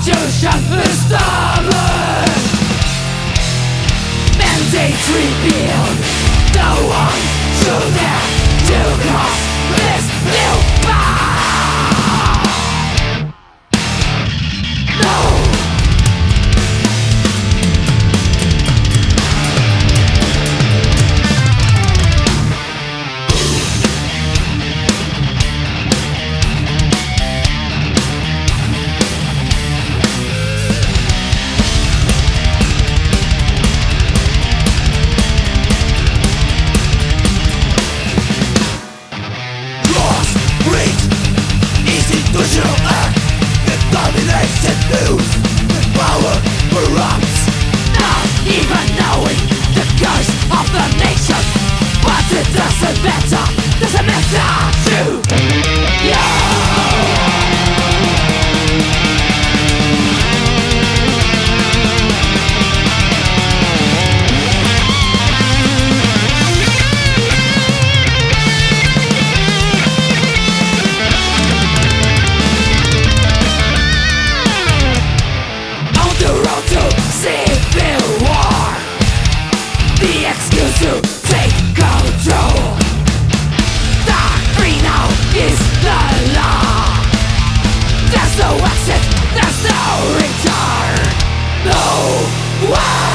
Constitution is stubborn. Mandates repealed. No one should dare to cross this new bar. No. Institutional act, the domination news, the power corrupts. Not even knowing the curse of the nation, but it doesn't matter to you. Civil war, the excuse to take control. Dark green now is the law. There's no exit, there's no return. No way.